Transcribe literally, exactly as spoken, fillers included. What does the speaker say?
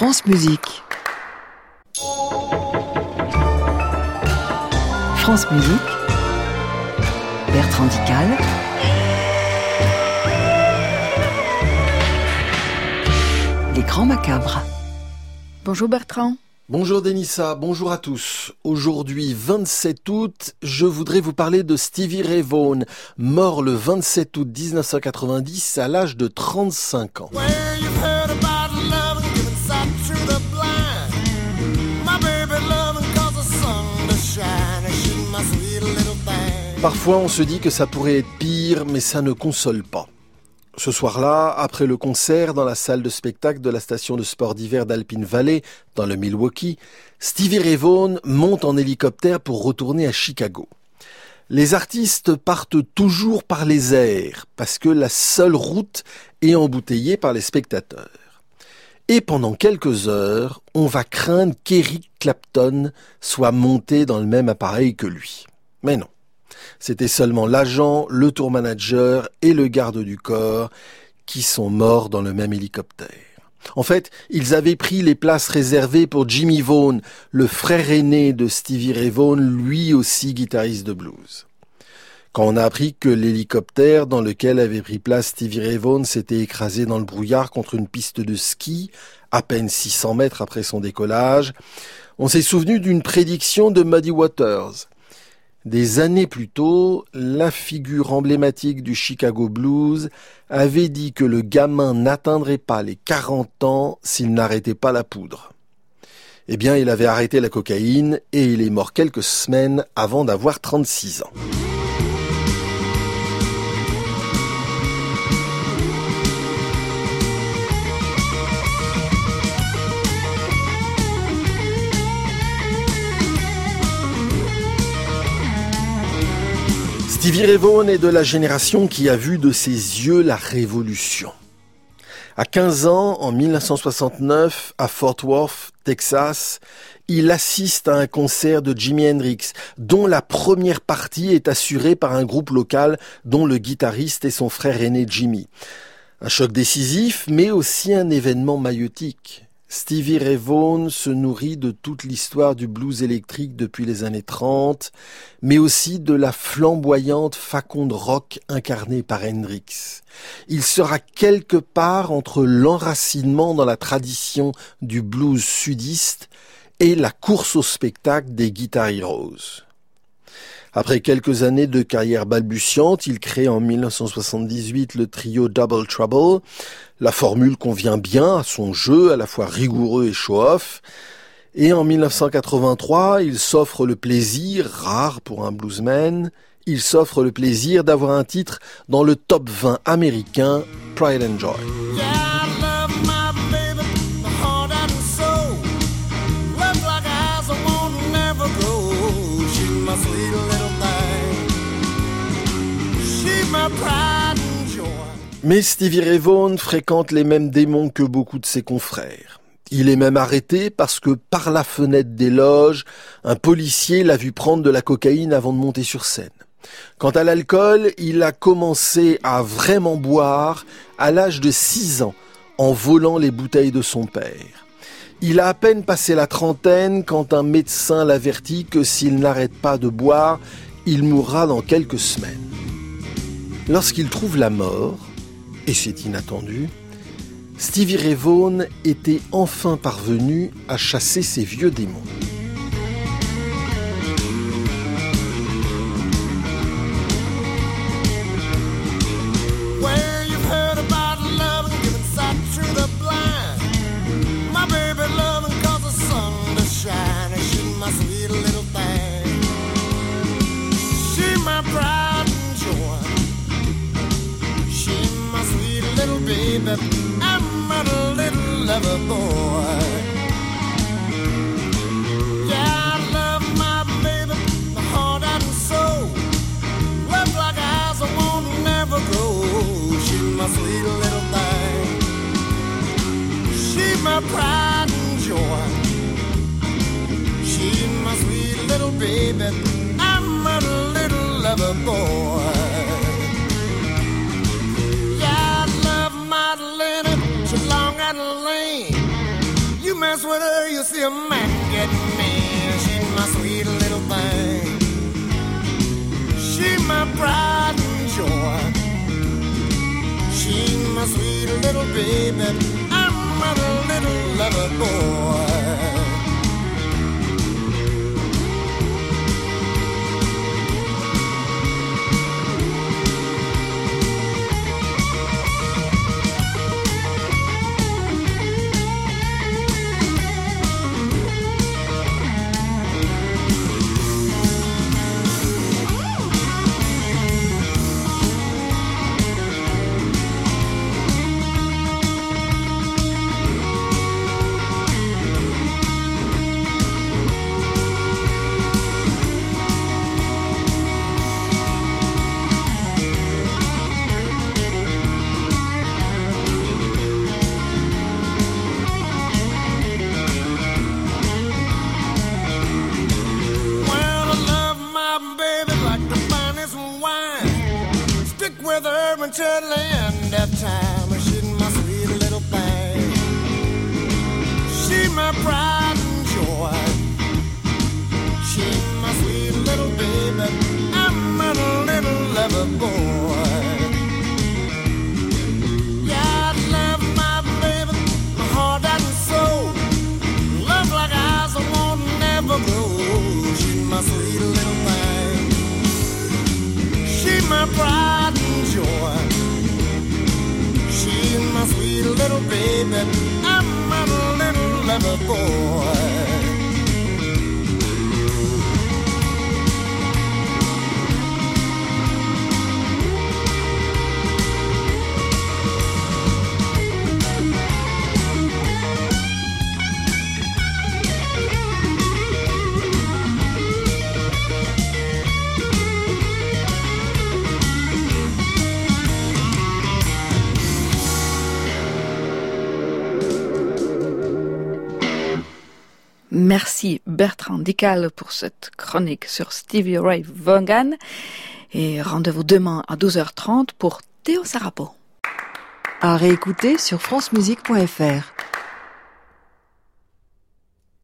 France Musique. France Musique. Bertrand Dical. Les Grands Macabres. Bonjour Bertrand. Bonjour Denissa, bonjour à tous. Aujourd'hui, vingt-sept août, je voudrais vous parler de Stevie Ray Vaughan, mort le vingt-sept août dix-neuf cent quatre-vingt-dix à l'âge de trente-cinq ans. Parfois, on se dit que ça pourrait être pire, mais ça ne console pas. Ce soir-là, après le concert dans la salle de spectacle de la station de sport d'hiver d'Alpine Valley, dans le Milwaukee, Stevie Ray Vaughan monte en hélicoptère pour retourner à Chicago. Les artistes partent toujours par les airs, parce que la seule route est embouteillée par les spectateurs. Et pendant quelques heures, on va craindre qu'Eric Clapton soit monté dans le même appareil que lui. Mais non. C'était seulement l'agent, le tour manager et le garde du corps qui sont morts dans le même hélicoptère. En fait, ils avaient pris les places réservées pour Jimmy Vaughan, le frère aîné de Stevie Ray Vaughan, lui aussi guitariste de blues. Quand on a appris que l'hélicoptère dans lequel avait pris place Stevie Ray Vaughan s'était écrasé dans le brouillard contre une piste de ski, à peine six cents mètres après son décollage, on s'est souvenu d'une prédiction de Muddy Waters. Des années plus tôt, la figure emblématique du Chicago Blues avait dit que le gamin n'atteindrait pas les quarante ans s'il n'arrêtait pas la poudre. Eh bien, il avait arrêté la cocaïne et il est mort quelques semaines avant d'avoir trente-six ans. Stevie Ray Vaughan est de la génération qui a vu de ses yeux la révolution. À quinze ans, en dix-neuf cent soixante-neuf, à Fort Worth, Texas, il assiste à un concert de Jimi Hendrix, dont la première partie est assurée par un groupe local dont le guitariste est son frère aîné Jimmy. Un choc décisif, mais aussi un événement maïeutique. Stevie Ray Vaughan se nourrit de toute l'histoire du blues électrique depuis les années trente, mais aussi de la flamboyante faconde rock incarnée par Hendrix. Il sera quelque part entre l'enracinement dans la tradition du blues sudiste et la course au spectacle des Guitar Heroes. Après quelques années de carrière balbutiante, il crée en dix-neuf cent soixante-dix-huit le trio Double Trouble. La formule convient bien à son jeu, à la fois rigoureux et show-off. Et en dix-neuf cent quatre-vingt-trois, il s'offre le plaisir, rare pour un bluesman, il s'offre le plaisir d'avoir un titre dans le top vingt américain, Pride and Joy. Mais Stevie Ray Vaughan fréquente les mêmes démons que beaucoup de ses confrères. Il est même arrêté parce que par la fenêtre des loges, un policier l'a vu prendre de la cocaïne avant de monter sur scène. Quant à l'alcool, il a commencé à vraiment boire à l'âge de six ans, en volant les bouteilles de son père. Il a à peine passé la trentaine quand un médecin l'avertit que s'il n'arrête pas de boire, il mourra dans quelques semaines. Lorsqu'il trouve la mort, et c'est inattendu, Stevie Ray Vaughan était enfin parvenu à chasser ses vieux démons. I'm a little lover boy. Yeah, I love my baby, my heart and soul. Love like eyes, I won't never grow. She's my sweet little thing. She's my pride and joy. She's my sweet little baby. I'm a little lover boy. Yeah, I love my Lena, so long and lane. You mess with her, you see a man get mad. She's my sweet little thing. She's my pride and joy. She's my sweet little baby. I'm a little lover boy. With her until the end of time. She's my sweet little thing. She's my pride and joy. She's my sweet little baby. I'm a little lover boy. Yeah, I love my baby, my heart and soul. Love like eyes I won't never grow. She's my sweet little thing. She's my pride and joy. She's my sweet little baby. I'm a little lover boy. Merci Bertrand Dical pour cette chronique sur Stevie Ray Vaughan. Et rendez-vous demain à douze heures trente pour Théo Sarapo. À réécouter sur francemusique point f r.